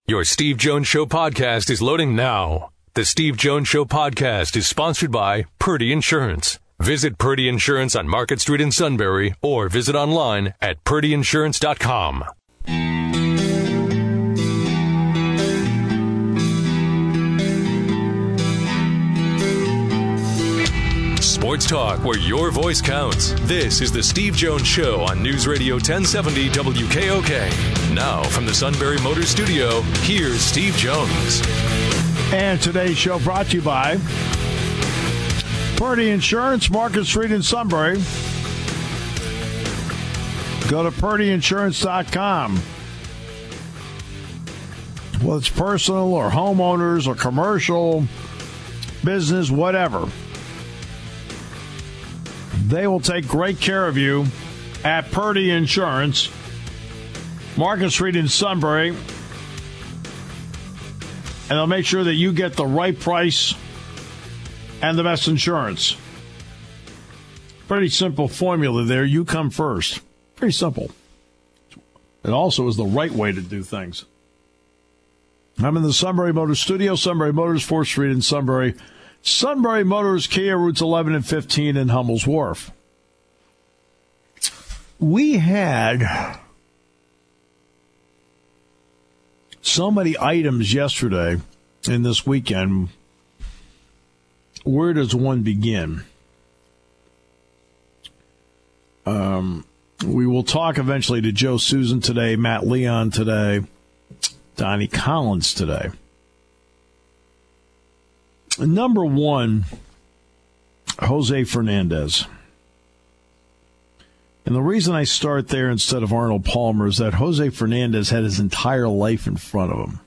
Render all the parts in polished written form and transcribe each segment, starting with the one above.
Your Steve Jones Show podcast is loading now. The Steve Jones Show podcast is sponsored by Purdy Insurance. Visit Purdy Insurance on Market Street in Sunbury or visit online at purdyinsurance.com. Sports talk where your voice counts. This is the Steve Jones Show on News Radio 1070 WKOK. Now from the Sunbury Motors Studio, here's Steve Jones. And today's show brought to you by Purdy Insurance, Market Street in Sunbury. Go to purdyinsurance.com. Whether it's personal or homeowners or commercial, business, whatever. They will take great care of you at Purdy Insurance, Market Street in Sunbury. And they'll make sure that you get the right price and the best insurance. Pretty simple formula there. You come first. Pretty simple. It also is the right way to do things. I'm in the Sunbury Motors Studio, Sunbury Motors, 4th Street in Sunbury. Sunbury Motors, Kia, routes 11 and 15 in Hummel's Wharf. We had so many items yesterday and this weekend. Where does one begin? We will talk eventually to Joe Susan today, Matt Leon today, Donnie Collins today. Number one, Jose Fernandez. And the reason I start there instead of Arnold Palmer is that Jose Fernandez had his entire life in front of him.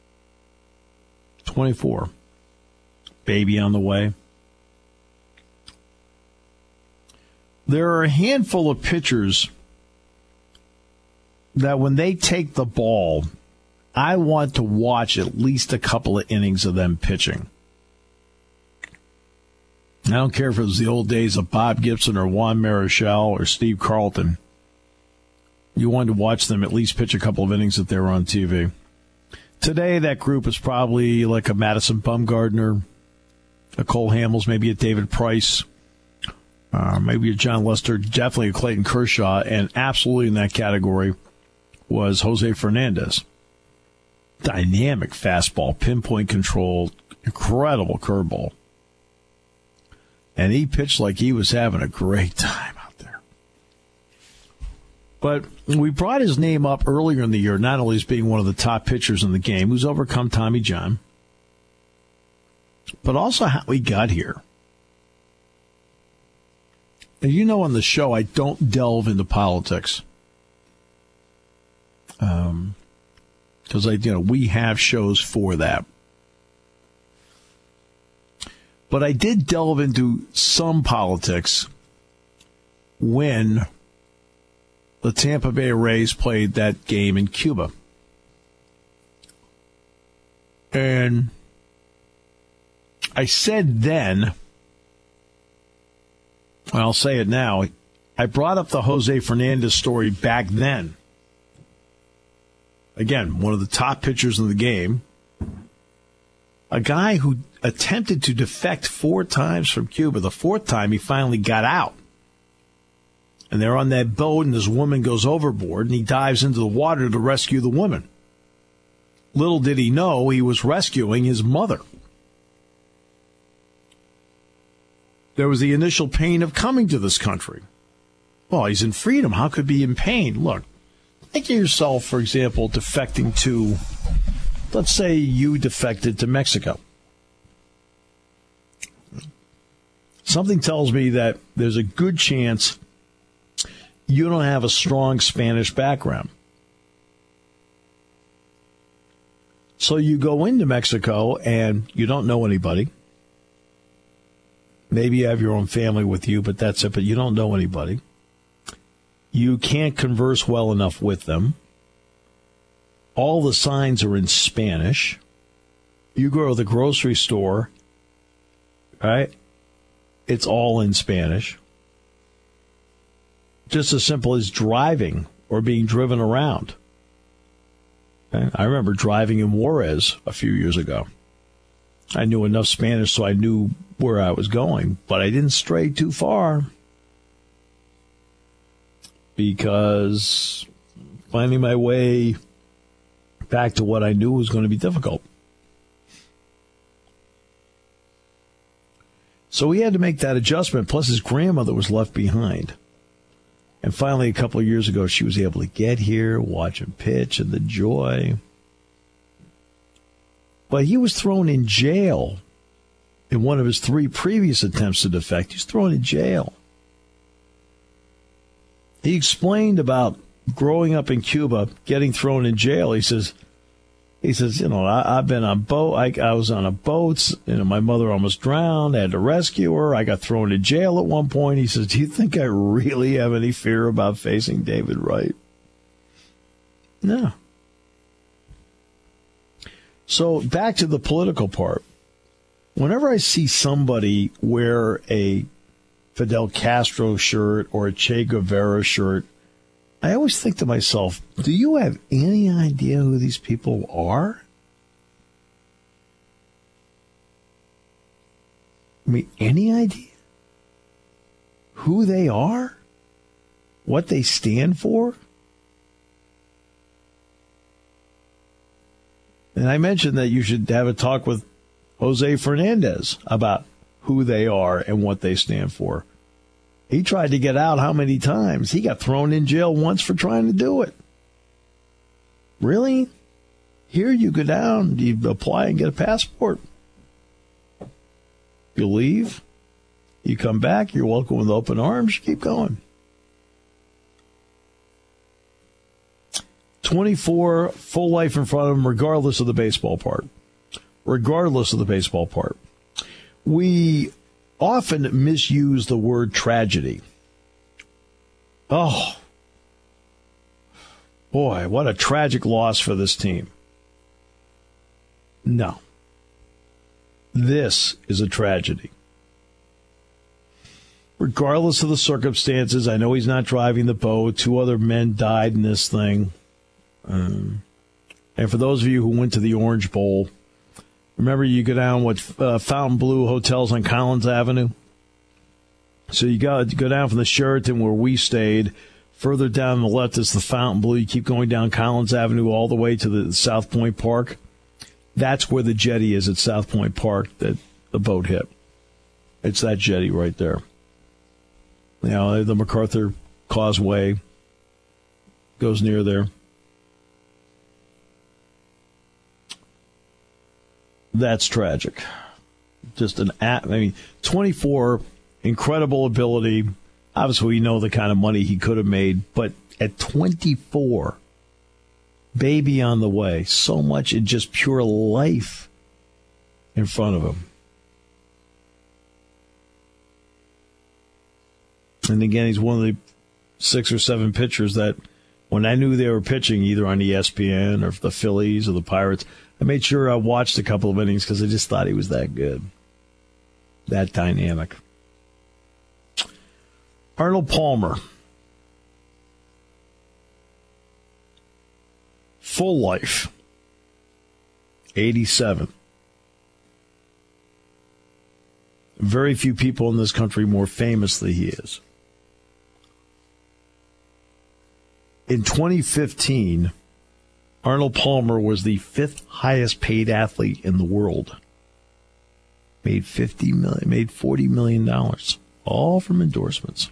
24. Baby on the way. There are a handful of pitchers that when they take the ball, I want to watch at least a couple of innings of them pitching. I don't care if it was the old days of Bob Gibson or Juan Marichal or Steve Carlton. You wanted to watch them at least pitch a couple of innings if they were on TV. Today, that group is probably like a Madison Bumgarner, a Cole Hamels, maybe a David Price, maybe a John Lester, definitely a Clayton Kershaw, and absolutely in that category was Jose Fernandez. Dynamic fastball, pinpoint control, incredible curveball. And he pitched like he was having a great time out there. But we brought his name up earlier in the year, not only as being one of the top pitchers in the game, who's overcome Tommy John, but also how he got here. And you know on the show, I don't delve into politics. Because we have shows for that. But I did delve into some politics when the Tampa Bay Rays played that game in Cuba. And I said then, I'll say it now, I brought up the Jose Fernandez story back then. Again, one of the top pitchers in the game. A guy who attempted to defect 4 times from Cuba. The 4th time, he finally got out. And they're on that boat, and this woman goes overboard, and he dives into the water to rescue the woman. Little did he know he was rescuing his mother. There was the initial pain of coming to this country. Well, he's in freedom. How could he be in pain? Look, think of yourself, for example, defecting to... Let's say you defected to Mexico. Something tells me that there's a good chance you don't have a strong Spanish background. So you go into Mexico and you don't know anybody. Maybe you have your own family with you, but that's it. But you don't know anybody. You can't converse well enough with them. All the signs are in Spanish. You go to the grocery store, right? It's all in Spanish. Just as simple as driving or being driven around. Okay? I remember driving in Juarez a few years ago. I knew enough Spanish so I knew where I was going, but I didn't stray too far because finding my way back to what I knew was going to be difficult. So he had to make that adjustment, plus his grandmother was left behind. And finally, a couple of years ago, she was able to get here, watch him pitch, and the joy. But he was thrown in jail in one of his 3 previous attempts to defect. He was thrown in jail. He explained about growing up in Cuba, getting thrown in jail. He says, I've been on boat. I was on a boat. My mother almost drowned. I had to rescue her. I got thrown in jail at one point. He says, do you think I really have any fear about facing David Wright? No. So back to the political part. Whenever I see somebody wear a Fidel Castro shirt or a Che Guevara shirt, I always think to myself, do you have any idea who these people are? I mean, any idea who they are? What they stand for? And I mentioned that you should have a talk with Jose Fernandez about who they are and what they stand for. He tried to get out how many times? He got thrown in jail once for trying to do it. Really? Here you go down, you apply and get a passport. You leave, you come back, you're welcome with open arms, you keep going. 24, full life in front of him, regardless of the baseball part. Regardless of the baseball part. We often misuse the word tragedy. Oh, boy, what a tragic loss for this team. No. This is a tragedy. Regardless of the circumstances, I know he's not driving the boat. 2 other men died in this thing. And for those of you who went to the Orange Bowl, remember you go down Fontainebleau hotels on Collins Avenue? So you got to go down from the Sheraton where we stayed. Further down on the left is the Fontainebleau. You keep going down Collins Avenue all the way to the South Point Park. That's where the jetty is at South Point Park that the boat hit. It's that jetty right there. You know, the MacArthur Causeway goes near there. That's tragic. Just 24, incredible ability. Obviously, we know the kind of money he could have made, but at 24, baby on the way, so much in just pure life in front of him. And again, he's one of the 6 or 7 pitchers that when I knew they were pitching either on ESPN or the Phillies or the Pirates, I made sure I watched a couple of innings because I just thought he was that good, that dynamic. Arnold Palmer. Full life. 87. Very few people in this country more famous than he is. In 2015, Arnold Palmer was the 5th highest paid athlete in the world. Made $40 million, all from endorsements.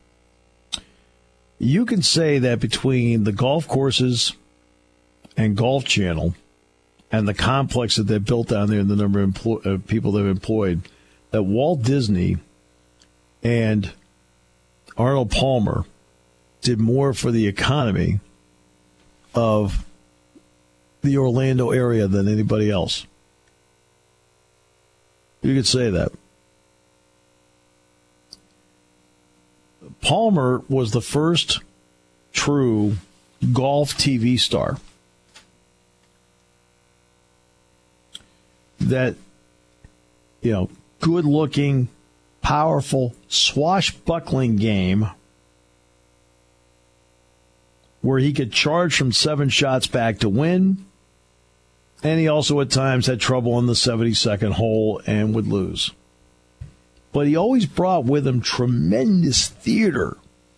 You can say that between the golf courses and Golf Channel and the complex that they built down there and the number of people they've employed, that Walt Disney and Arnold Palmer did more for the economy of the Orlando area than anybody else. You could say that. Palmer was the first true golf TV star that, good-looking, powerful, swashbuckling game where he could charge from 7 shots back to win, And he also at times had trouble on the 72nd hole and would lose. But he always brought with him tremendous theater,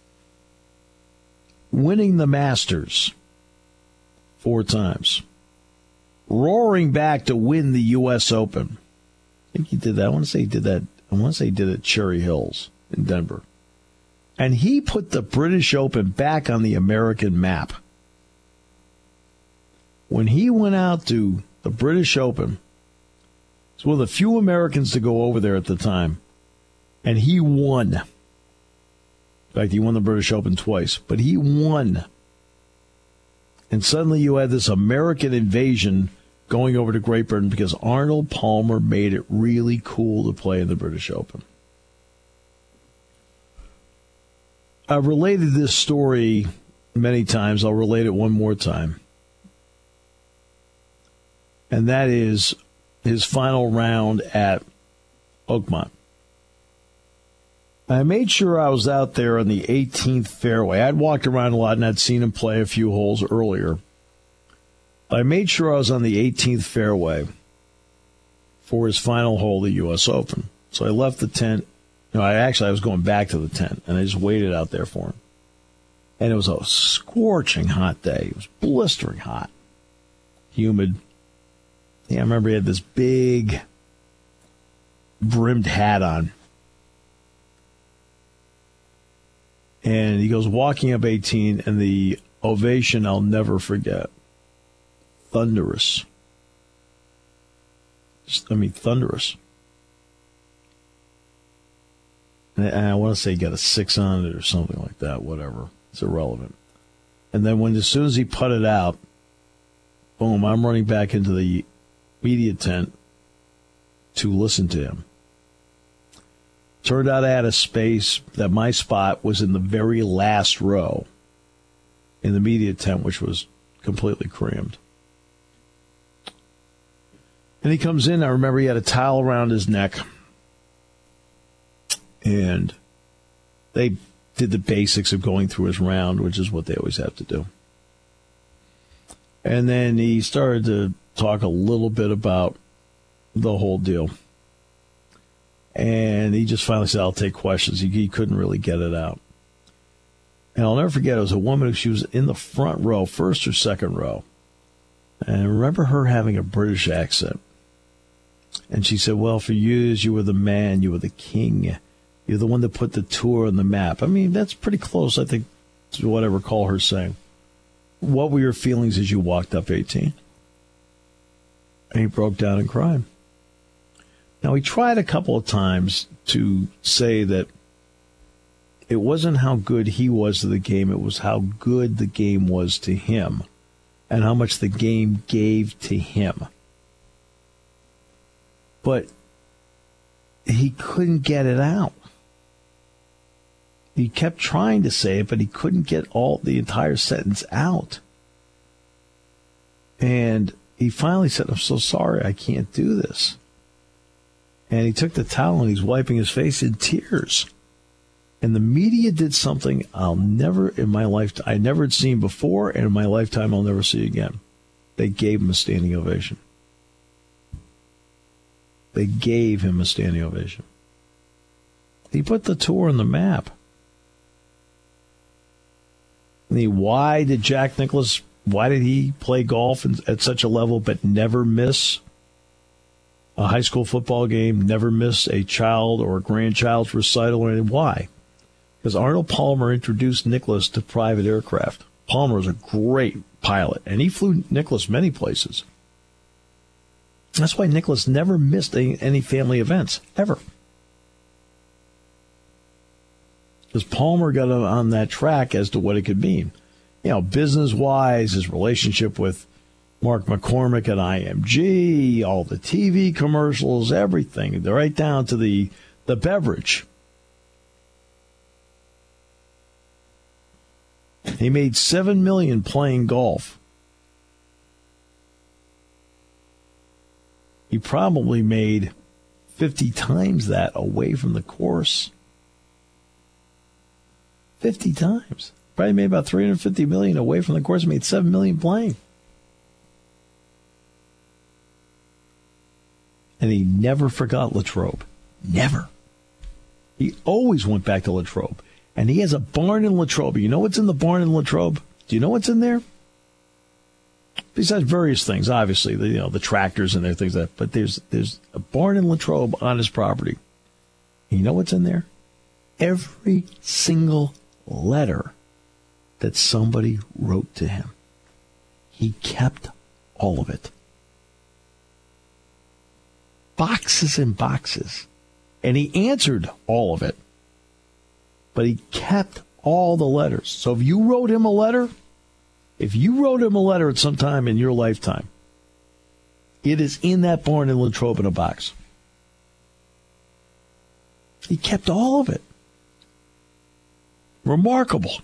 winning the Masters 4 times, roaring back to win the U.S. Open. I think he did that. I want to say he did that. I want to say he did it at Cherry Hills in Denver. And he put the British Open back on the American map. When he went out to the British Open, he was one of the few Americans to go over there at the time, and he won. In fact, he won the British Open twice, but he won. And suddenly you had this American invasion going over to Great Britain because Arnold Palmer made it really cool to play in the British Open. I've related this story many times. I'll relate it one more time. And that is his final round at Oakmont. I made sure I was out there on the 18th fairway. I'd walked around a lot and I'd seen him play a few holes earlier. I made sure I was on the 18th fairway for his final hole of the U.S. Open. So I left the tent. I was going back to the tent, and I just waited out there for him. And it was a scorching hot day. It was blistering hot, humid. Yeah, I remember he had this big brimmed hat on. And he goes walking up 18, and the ovation I'll never forget. Thunderous. Thunderous. And I want to say he got a 6 on it or something like that, whatever. It's irrelevant. And then as soon as he putted out, boom, I'm running back into the media tent to listen to him. Turned out I had a space that my spot was in the very last row in the media tent, which was completely crammed. And he comes in. I remember he had a towel around his neck. And they did the basics of going through his round, which is what they always have to do. And then he started to talk a little bit about the whole deal. And he just finally said, I'll take questions. He couldn't really get it out. And I'll never forget, it was a woman, she was in the front row, first or second row. And I remember her having a British accent. And she said, well, for years you were the man, you were the king. You're the one that put the tour on the map. I mean, that's pretty close, I think, to what I recall her saying. What were your feelings as you walked up 18? And he broke down and cried. Now, he tried a couple of times to say that it wasn't how good he was to the game, it was how good the game was to him and how much the game gave to him. But he couldn't get it out. He kept trying to say it, but he couldn't get the entire sentence out. And he finally said, I'm so sorry, I can't do this. And he took the towel and he's wiping his face in tears. And the media did something I'll never in my lifetime, I never had seen before, and in my lifetime I'll never see again. They gave him a standing ovation. They gave him a standing ovation. He put the tour on the map. Why did Jack Nicklaus, why did he play golf at such a level but never miss a high school football game, never miss a child or a grandchild's recital or anything? Why? Because Arnold Palmer introduced Nicklaus to private aircraft. Palmer was a great pilot, and he flew Nicklaus many places. That's why Nicklaus never missed any family events, ever. Because Palmer got on that track as to what it could mean. Business-wise, his relationship with Mark McCormick at IMG, all the TV commercials, everything, right down to the beverage. He made $7 million playing golf. He probably made 50 times that away from the course. 50 times. Probably made about $350 million away from the course. He made $7 million playing. And he never forgot Latrobe. Never. He always went back to Latrobe. And he has a barn in Latrobe. You know what's in the barn in Latrobe? Do you know what's in there? Besides various things, obviously, the tractors and their things like that. But there's a barn in Latrobe on his property. And you know what's in there? Every single letter that somebody wrote to him. He kept all of it. Boxes and boxes. And he answered all of it. But he kept all the letters. So if you wrote him a letter at some time in your lifetime, it is in that barn in Latrobe in a box. He kept all of it. Remarkable.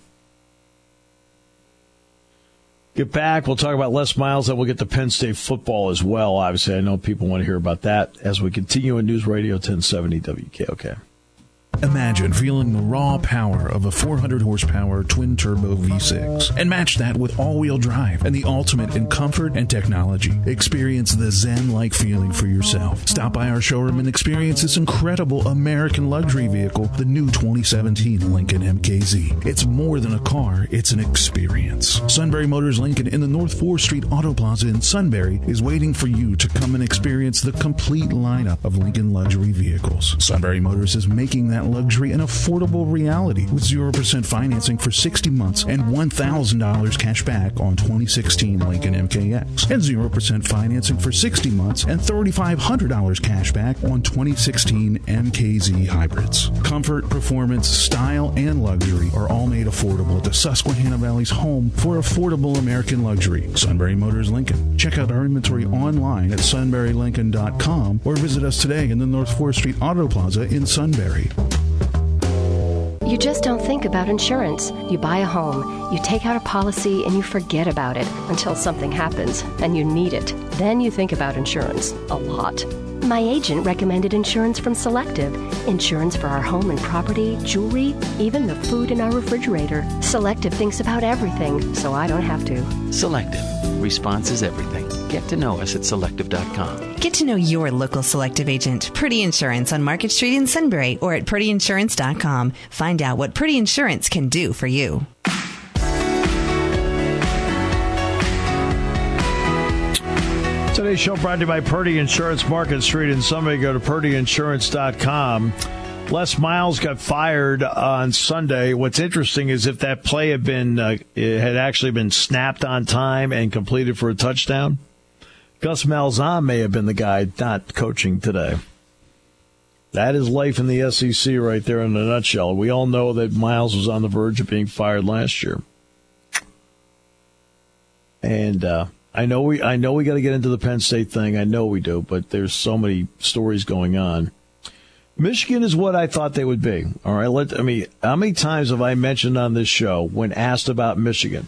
Get back. We'll talk about Les Miles, and we'll get to Penn State football as well. Obviously, I know people want to hear about that as we continue on News Radio 1070 WKOK. Imagine feeling the raw power of a 400-horsepower twin-turbo V6 and match that with all-wheel drive and the ultimate in comfort and technology. Experience the Zen-like feeling for yourself. Stop by our showroom and experience this incredible American luxury vehicle, the new 2017 Lincoln MKZ. It's more than a car, it's an experience. Sunbury Motors Lincoln in the North 4th Street Auto Plaza in Sunbury is waiting for you to come and experience the complete lineup of Lincoln luxury vehicles. Sunbury Motors is making that luxury an affordable reality with 0% financing for 60 months and $1,000 cash back on 2016 Lincoln MKX, and 0% financing for 60 months and $3,500 cash back on 2016 MKZ hybrids. Comfort, performance, style, and luxury are all made affordable at the Susquehanna Valley's home for affordable American luxury, Sunbury Motors Lincoln. Check out our inventory online at sunburylincoln.com or visit us today in the North 4th Street Auto Plaza in Sunbury. You just don't think about insurance. You buy a home, you take out a policy, and you forget about it until something happens and you need it. Then you think about insurance a lot. My agent recommended insurance from Selective. Insurance for our home and property, jewelry, even the food in our refrigerator. Selective thinks about everything, so I don't have to. Selective. Response is everything. Get to know us at Selective.com. Get to know your local Selective agent, Purdy Insurance on Market Street in Sunbury or at PurdyInsurance.com. Find out what Purdy Insurance can do for you. Today's show brought to you by Purdy Insurance, Market Street in Sunbury. Go to PurdyInsurance.com. Les Miles got fired on Sunday. What's interesting is if that play had actually been snapped on time and completed for a touchdown, Gus Malzahn may have been the guy not coaching today. That is life in the SEC right there in a nutshell. We all know that Miles was on the verge of being fired last year. And I know we got to get into the Penn State thing. I know we do, but there's so many stories going on. Michigan is what I thought they would be. All right, how many times have I mentioned on this show when asked about Michigan?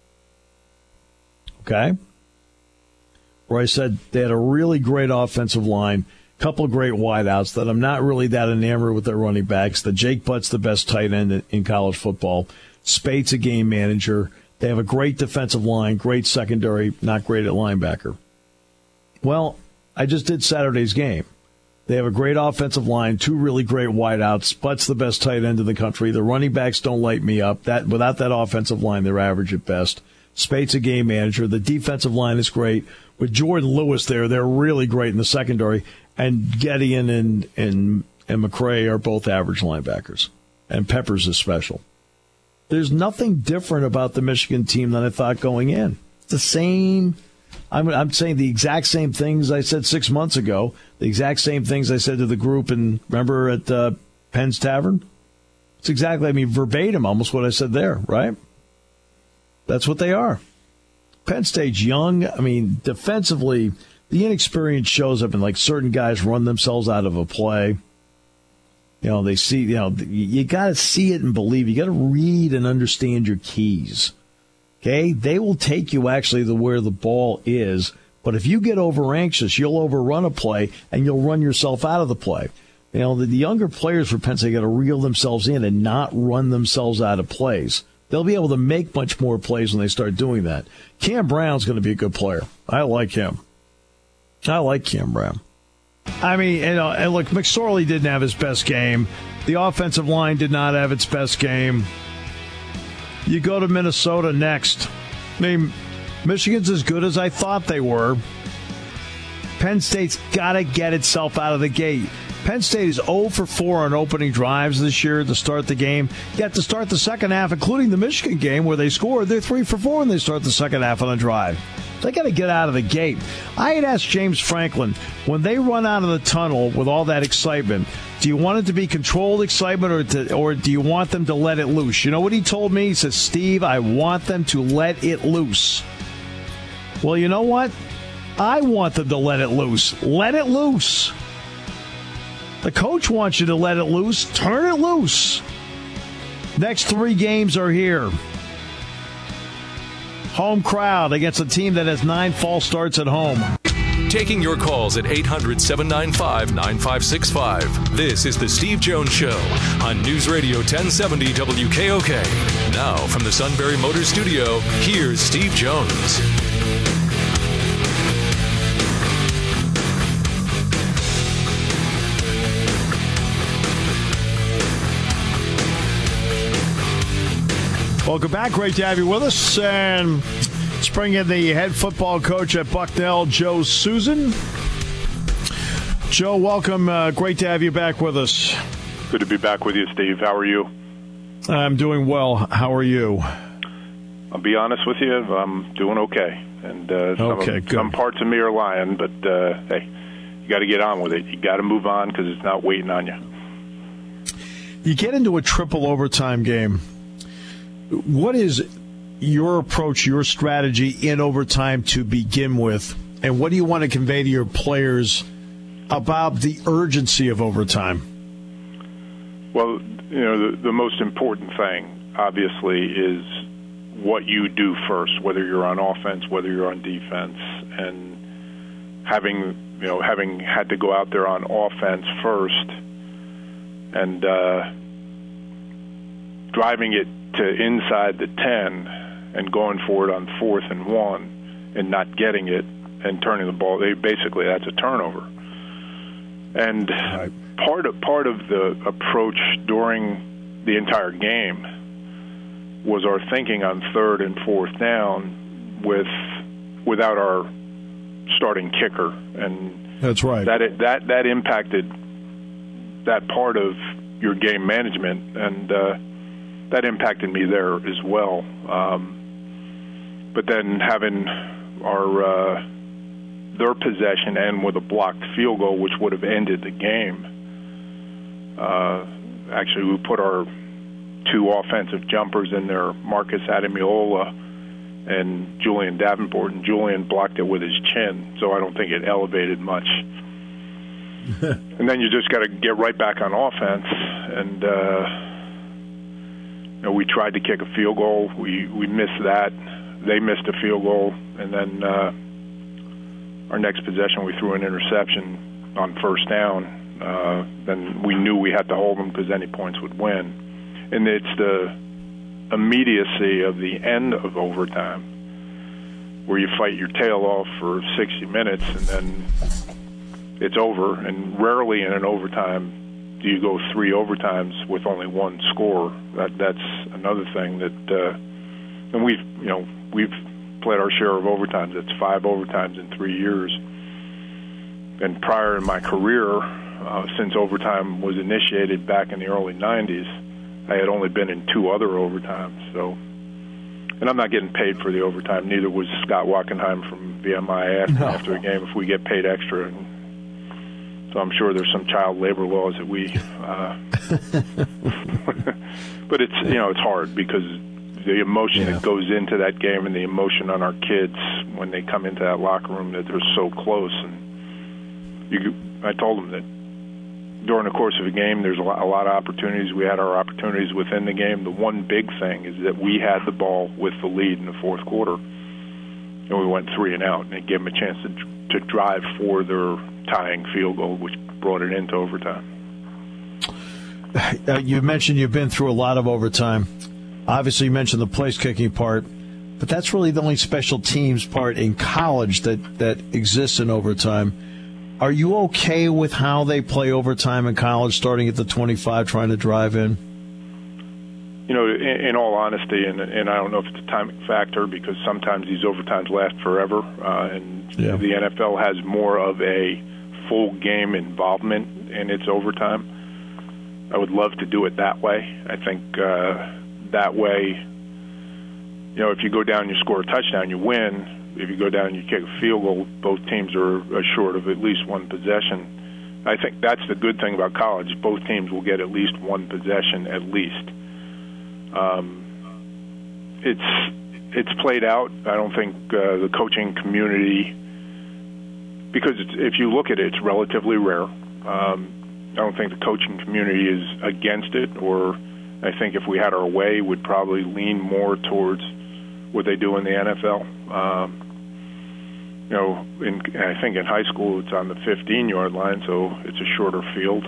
Okay, where I said they had a really great offensive line, couple of great wideouts, that I'm not really that enamored with their running backs. That Jake Butt's the best tight end in college football. Spate's a game manager. They have a great defensive line, great secondary, not great at linebacker. Well, I just did Saturday's game. They have a great offensive line, two really great wideouts. Butt's the best tight end in the country. The running backs don't light me up. Without that offensive line, they're average at best. Spate's a game manager. The defensive line is great. With Jordan Lewis there, they're really great in the secondary. And Gideon and McCray are both average linebackers. And Peppers is special. There's nothing different about the Michigan team than I thought going in. It's the same. I'm saying the exact same things I said 6 months ago, the exact same things I said to the group, and remember at Penn's Tavern? It's exactly, verbatim, almost what I said there, right? That's what they are. Penn State's young. Defensively, the inexperience shows up in certain guys run themselves out of a play. They see, you got to see it and believe. You got to read and understand your keys. Okay? They will take you actually to where the ball is. But if you get over anxious, you'll overrun a play and you'll run yourself out of the play. The younger players for Penn State got to reel themselves in and not run themselves out of plays. They'll be able to make much more plays when they start doing that. Cam Brown's going to be a good player. I like him. I like Cam Brown. I mean, and look, McSorley didn't have his best game. The offensive line did not have its best game. You go to Minnesota next. I mean, Michigan's as good as I thought they were. Penn State's got to get itself out of the gate. Penn State is 0 for 4 on opening drives this year to start the game. Yet to start the second half, including the Michigan game where they scored, they're 3 for 4 when they start the second half on a drive. They got to get out of the gate. I had asked James Franklin, when they run out of the tunnel with all that excitement, do you want it to be controlled excitement or do you want them to let it loose? You know what he told me? He says, Steve, I want them to let it loose. Well, you know what? I want them to let it loose. Let it loose. The coach wants you to let it loose. Turn it loose. Next 3 games are here. Home crowd against a team that has 9 false starts at home. Taking your calls at 800-795-9565. This is the Steve Jones Show on News Radio 1070 WKOK. Now from the Sunbury Motor Studio, here's Steve Jones. Welcome back. Great to have you with us. And let's bring in the head football coach at Bucknell, Joe Susan. Joe, welcome. Great to have you back with us. Good to be back with you, Steve. How are you? I'm doing well. How are you? I'll be honest with you. I'm doing okay. And some parts of me are lying, but hey, you got to get on with it. You got to move on because it's not waiting on you. You get into a triple overtime game. What is your approach, your strategy in overtime to begin with, and what do you want to convey to your players about the urgency of overtime? Well, the most important thing, obviously, is what you do first, whether you're on offense, whether you're on defense, and having had to go out there on offense first and driving it to inside the 10 and going for it on 4th and 1 and not getting it and turning the ball, basically that's a turnover. And part of the approach during the entire game was our thinking on 3rd and 4th down without our starting kicker, and that's right. That impacted that part of your game management, and that impacted me there as well. But then having their possession end with a blocked field goal, which would have ended the game. Actually, we put our 2 offensive jumpers in there, Marcus Adamiola and Julian Davenport, and Julian blocked it with his chin, so I don't think it elevated much. And then you just got to get right back on offense, and we tried to kick a field goal. We missed that. They missed a field goal, and then our next possession we threw an interception on 1st down. Then we knew we had to hold them because any points would win. And it's the immediacy of the end of overtime where you fight your tail off for 60 minutes and then it's over. And rarely in an overtime do you go 3 overtimes with only 1 score. That's another thing that, and we've played our share of overtimes. It's 5 overtimes in 3 years. And prior in my career, since overtime was initiated back in the early 90s, I had only been in 2 other overtimes. So, and I'm not getting paid for the overtime. Neither was Scott Wackenheim from VMI. I asked him after the game if we get paid extra. And so I'm sure there's some child labor laws that we. But it's it's hard because the emotion that goes into that game and the emotion on our kids when they come into that locker room that they're so close. And I told them that during the course of a game, there's a lot of opportunities. We had our opportunities within the game. The one big thing is that we had the ball with the lead in the 4th quarter, and we went 3 and out, and it gave them a chance to drive for their tying field goal, which brought it into overtime. You mentioned you've been through a lot of overtime. Obviously, you mentioned the place-kicking part, but that's really the only special teams part in college that exists in overtime. Are you okay with how they play overtime in college, starting at the 25, trying to drive in? You know, in all honesty, and I don't know if it's a timing factor because sometimes these overtimes last forever, and the NFL has more of a full game involvement in its overtime. I would love to do it that way. I think that way, you know, if you go down and you score a touchdown, you win. If you go down and you kick a field goal, both teams are short of at least one possession. I think that's the good thing about college. Both teams will get at least one possession at least. It's played out. I don't think the coaching community, because if you look at it, it's relatively rare. I don't think the coaching community is against it, or I think if we had our way, would probably lean more towards what they do in the NFL. You know, I think in high school it's on the 15-yard line, so it's a shorter field.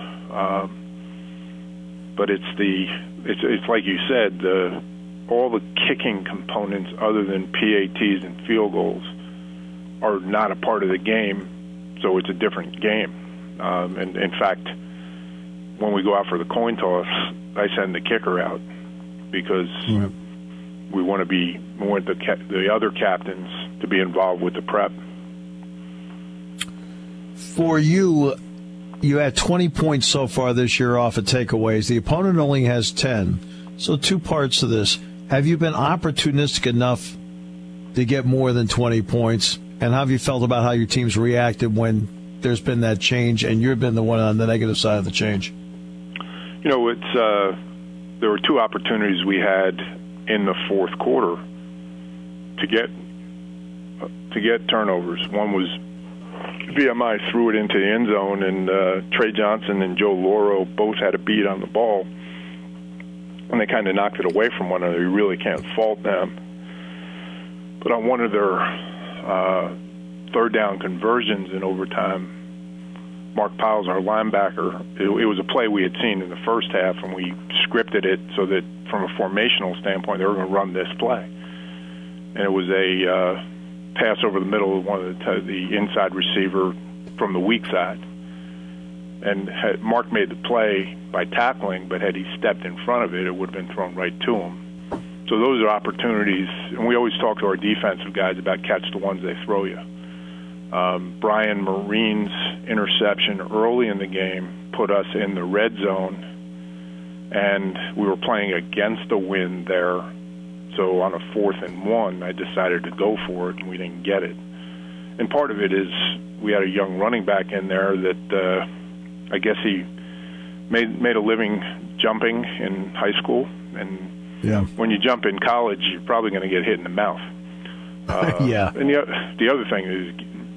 But it's like you said, all the kicking components other than PATs and field goals are not a part of the game, so it's a different game. And in fact, when we go out for the coin toss, I send the kicker out because we want the other captains to be involved with the prep. For you, you had 20 points so far this year off of takeaways. The opponent only has 10. So 2 parts to this. Have you been opportunistic enough to get more than 20 points? And how have you felt about how your team's reacted when there's been that change and you've been the one on the negative side of the change? You know, there were 2 opportunities we had in the fourth quarter to get turnovers. One was VMI threw it into the end zone, and Trey Johnson and Joe Loro both had a beat on the ball, and they kind of knocked it away from one another. You really can't fault them. But on one of their third down conversions in overtime, Mark Piles, our linebacker, it was a play we had seen in the first half, and we scripted it so that from a formational standpoint, they were going to run this play. And it was a pass over the middle of one of the inside receiver from the weak side. And Mark made the play by tackling, but had he stepped in front of it, it would have been thrown right to him. So those are opportunities, and we always talk to our defensive guys about catch the ones they throw you. Brian Marine's interception early in the game put us in the red zone, and we were playing against the wind there. So on a 4th and 1, I decided to go for it, and we didn't get it. And part of it is we had a young running back in there that I guess he made a living jumping in high school, and when you jump in college, you're probably going to get hit in the mouth. And the other thing is,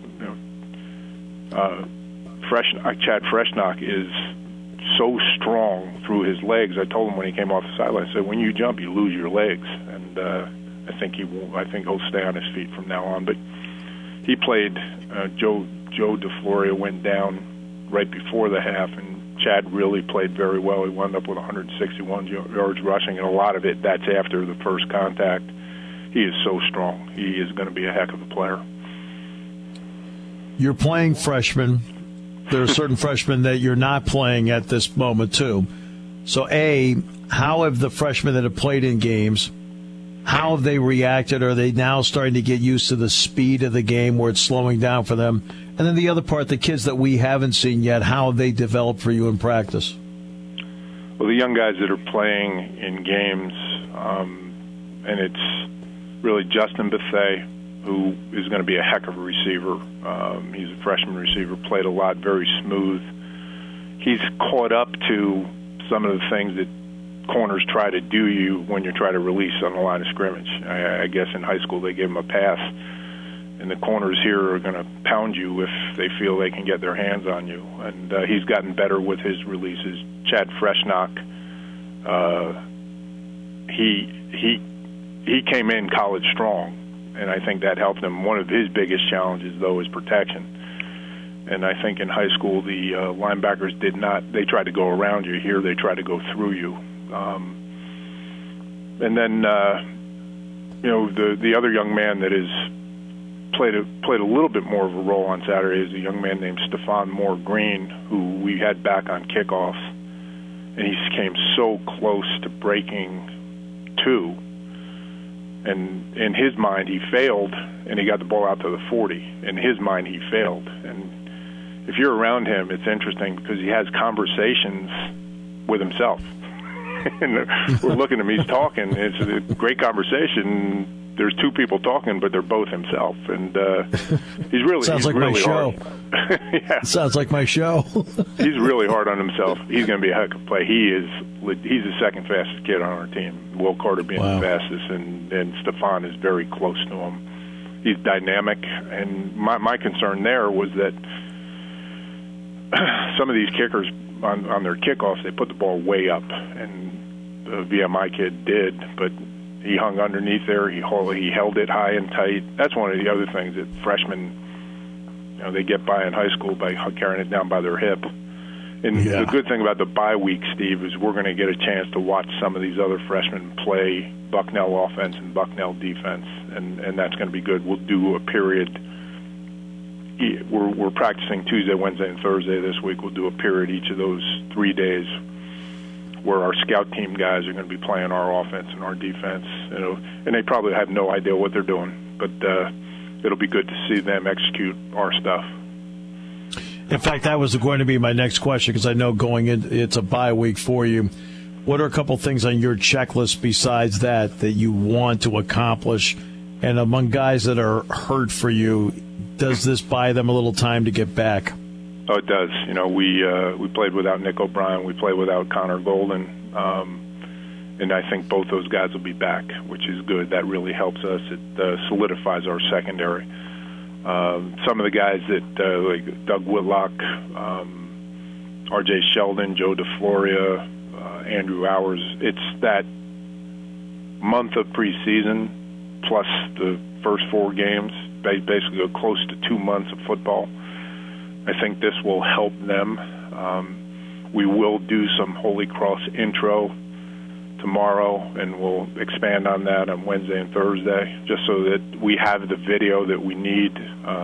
Chad Freshnock is so strong through his legs. I told him when he came off the sideline, I said, when you jump, you lose your legs. And I think he'll stay on his feet from now on. But he played, Joe DeFloria went down right before the half, and Chad really played very well. He wound up with 161 yards rushing, and a lot of it, that's after the first contact. He is so strong. He is going to be a heck of a player. You're playing freshmen. There are certain freshmen that you're not playing at this moment, too. So, A, how have the freshmen that have played in games, how have they reacted? Are they now starting to get used to the speed of the game where it's slowing down for them? And then the other part, the kids that we haven't seen yet, how have they developed for you in practice? Well, the young guys that are playing in games, and it's really Justin Bethea, who is going to be a heck of a receiver. He's a freshman receiver, played a lot, very smooth. He's caught up to some of the things that corners try to do you when you try to release on the line of scrimmage. I guess in high school they gave him a pass, and the corners here are going to pound you if they feel they can get their hands on you. And he's gotten better with his releases. Chad Freshnock, he came in college strong, and I think that helped him. One of his biggest challenges, though, is protection. And I think in high school the linebackers did not. They tried to go around you. Here they try to go through you. And then, the other young man that is played a little bit more of a role on Saturday is a young man named Stephon Moore-Green, who we had back on kickoffs, and he came so close to breaking 2. And in his mind, he failed, and he got the ball out to the 40. In his mind, he failed. And if you're around him, it's interesting because he has conversations with himself. And we're looking at him, he's talking. It's a great conversation. There's 2 people talking, but they're both himself. And he's really sounds like really my show. Yeah. Sounds like my show. He's really hard on himself. He's going to be a heck of a play. He's the second fastest kid on our team. Will Carter being the fastest, and Stephon is very close to him. He's dynamic, and my concern there was that some of these kickers on their kickoffs, they put the ball way up, and the VMI kid did, but he hung underneath there. He held it high and tight. That's one of the other things that freshmen, they get by in high school by carrying it down by their hip. And the good thing about the bye week, Steve, is we're going to get a chance to watch some of these other freshmen play Bucknell offense and Bucknell defense, and that's going to be good. We'll do a period. We're practicing Tuesday, Wednesday, and Thursday this week. We'll do a period each of those 3 days where our scout team guys are going to be playing our offense and our defense. And they probably have no idea what they're doing, but it'll be good to see them execute our stuff. In fact, that was going to be my next question, because I know going in, it's a bye week for you. What are a couple things on your checklist besides that you want to accomplish? And among guys that are hurt for you, does this buy them a little time to get back? Oh, it does. We played without Nick O'Brien. We played without Connor Golden. And I think both those guys will be back, which is good. That really helps us. It solidifies our secondary. Some of the guys that, like Doug Whitlock, R.J. Sheldon, Joe DeFloria, Andrew Hours, it's that month of preseason plus the first 4 games, basically close to 2 months of football. I think this will help them. We will do some Holy Cross intro tomorrow, and we'll expand on that on Wednesday and Thursday, just so that we have the video that we need.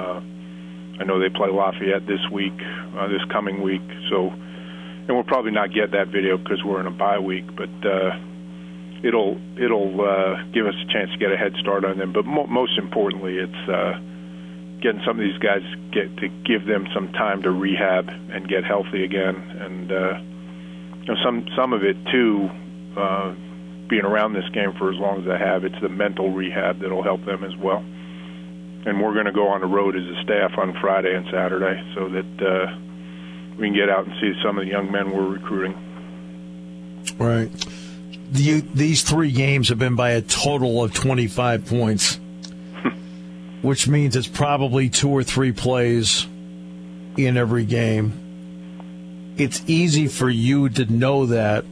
I know they play Lafayette this week, this coming week, and we'll probably not get that video because we're in a bye week, but it'll give us a chance to get a head start on them. But most importantly, it's getting some of these guys to give them some time to rehab and get healthy again, and some of it too. Being around this game for as long as I have, it's the mental rehab that'll help them as well. And we're going to go on the road as a staff on Friday and Saturday so that we can get out and see some of the young men we're recruiting. Right. These 3 games have been by a total of 25 points, which means it's probably 2 or 3 plays in every game. It's easy for you to know that.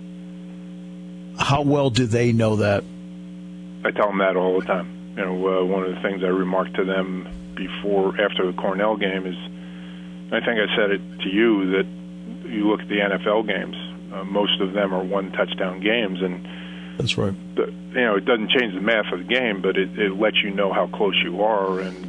How well do they know that? I tell them that all the time. One of the things I remarked to them after the Cornell game is, I think I said it to you, that you look at the NFL games, most of them are 1-touchdown games, and that's right. It doesn't change the math of the game, but it lets you know how close you are, and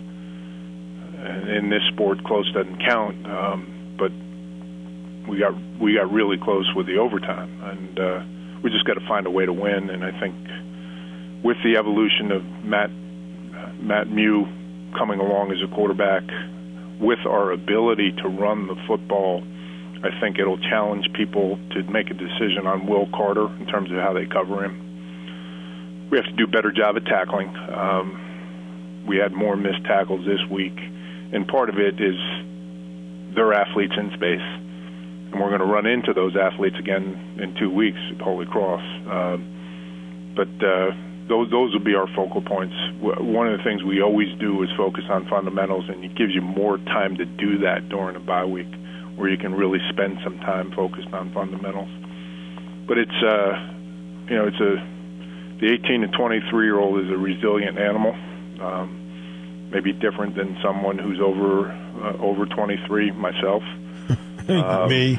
in this sport, close doesn't count. But we got really close with the overtime, and we just got to find a way to win. And I think with the evolution of Matt Mew coming along as a quarterback, with our ability to run the football, I think it'll challenge people to make a decision on Will Carter in terms of how they cover him. We have to do a better job at tackling. We had more missed tackles this week, and part of it is they're athletes in space. And we're going to run into those athletes again in 2 weeks at Holy Cross. But those will be our focal points. One of the things we always do is focus on fundamentals, and it gives you more time to do that during a bye week, where you can really spend some time focused on fundamentals. But it's the 18 to 23-year-old is a resilient animal, maybe different than someone who's over 23, myself. Me.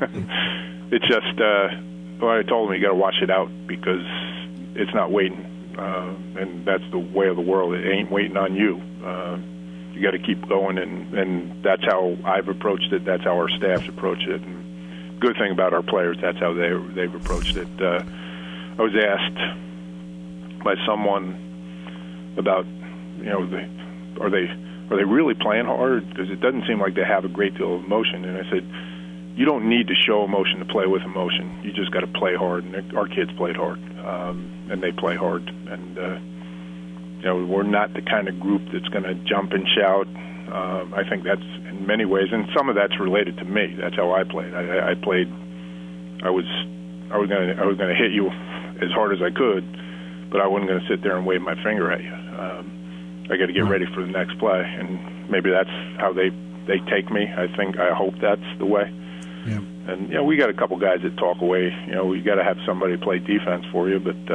It's just, I told him you got to watch it out because it's not waiting. and that's the way of the world. It ain't waiting on you. You got to keep going, and that's how I've approached it. That's how our staff's approached it. And good thing about our players, that's how they've approached it. I was asked by someone about, are they really playing hard? Because it doesn't seem like they have a great deal of emotion. And I said, you don't need to show emotion to play with emotion. You just got to play hard. And our kids played hard, and they play hard. And we're not the kind of group that's going to jump and shout. I think that's in many ways, and some of that's related to me. That's how I played. I played. I was going to hit you as hard as I could, but I wasn't going to sit there and wave my finger at you. I got to get ready for the next play, and maybe that's how they take me. I hope that's the way. Yeah. And we got a couple guys that talk away. We got to have somebody play defense for you, but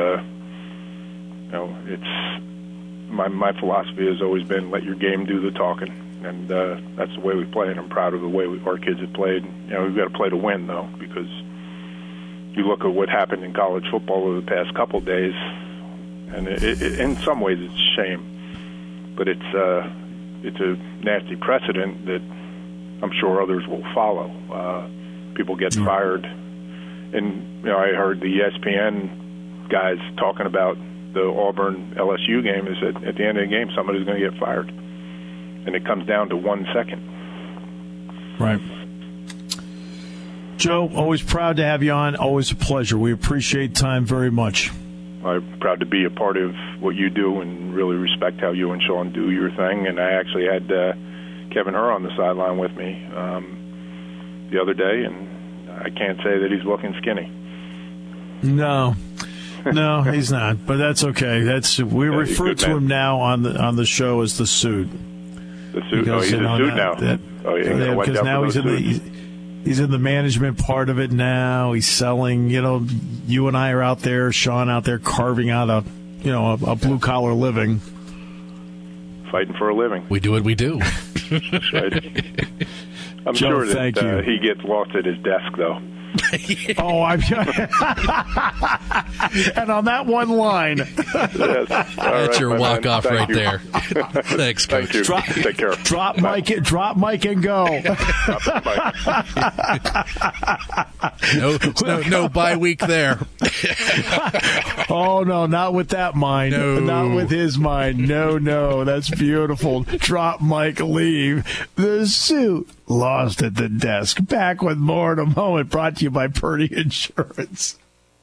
it's my philosophy has always been let your game do the talking, and that's the way we play. And I'm proud of the way our kids have played. We've got to play to win though, because you look at what happened in college football over the past couple of days, and it in some ways it's a shame, but it's a nasty precedent that I'm sure others will follow. People get fired, and I heard the ESPN guys talking about the Auburn LSU game. Is that at the end of the game somebody's going to get fired, and it comes down to 1 second. Right. Joe, always proud to have you on. Always a pleasure. We appreciate time very much. I'm proud to be a part of what you do and really respect how you and Sean do your thing. And I actually had Kevin Hur on the sideline with me the other day, and I can't say that he's looking skinny. No, he's not. But that's okay. We refer to him now on the show as the suit. The suit. Because, he's a suit now. Because now he's in the management part of it now. He's selling. You and I are out there, Sean out there carving out a blue collar living, fighting for a living. We do what we do. Right. I'm Joe, sure that he gets lost at his desk, though. Oh, and on that one line. Yes. That's your walk-off right there. Thanks, Coach. Thank you. Take care. Drop mic and go. No bye week there. Oh, no, not with that mind. No. Not with his mind. No, that's beautiful. Drop mic, leave. The suit. Lost at the desk. Back with more in a moment. Brought to you by Purdy Insurance.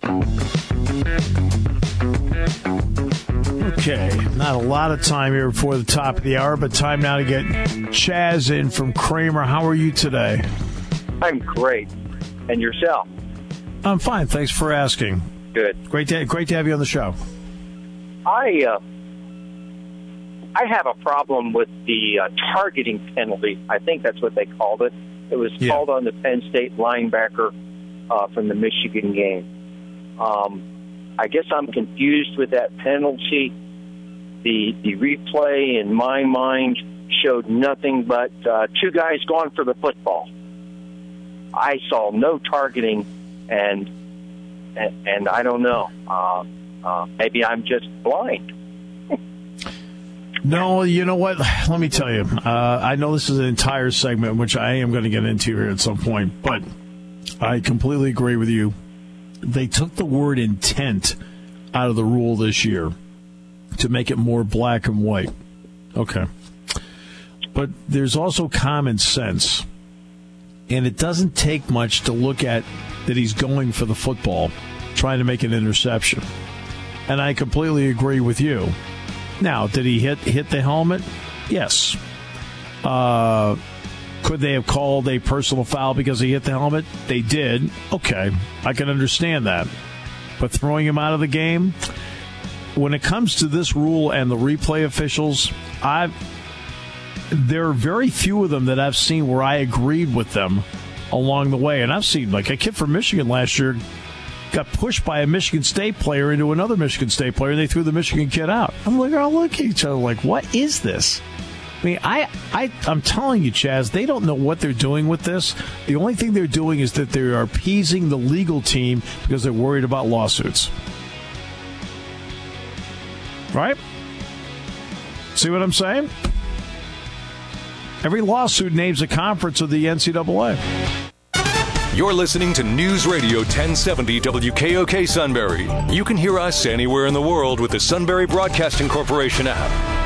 Okay, not a lot of time here before the top of the hour, but time now to get Chaz in from Kramer. How are you today? I'm great. And yourself? I'm fine. Thanks for asking. Good. Great to have you on the show. I have a problem with the targeting penalty. I think that's what they called it. It was called on the Penn State linebacker from the Michigan game. I guess I'm confused with that penalty. The replay, in my mind, showed nothing but two guys going for the football. I saw no targeting, and I don't know. Maybe I'm just blind. No, you know what? Let me tell you. I know this is an entire segment, which I am going to get into here at some point, but I completely agree with you. They took the word intent out of the rule this year to make it more black and white. Okay. But there's also common sense, and it doesn't take much to look at that he's going for the football, trying to make an interception. And I completely agree with you. Now, did he hit the helmet? Yes. Could they have called a personal foul because he hit the helmet? They did. Okay, I can understand that. But throwing him out of the game, when it comes to this rule and the replay officials, there are very few of them that I've seen where I agreed with them along the way. And I've seen, like, a kid from Michigan last year got pushed by a Michigan State player into another Michigan State player, and they threw the Michigan kid out. I'm like, oh, look at each other like, what is this? I mean, I'm telling you, Chaz, they don't know what they're doing with this. The only thing they're doing is that they are appeasing the legal team because they're worried about lawsuits. Right? See what I'm saying? Every lawsuit names a conference of the NCAA. You're listening to News Radio 1070 WKOK Sunbury. You can hear us anywhere in the world with the Sunbury Broadcasting Corporation app.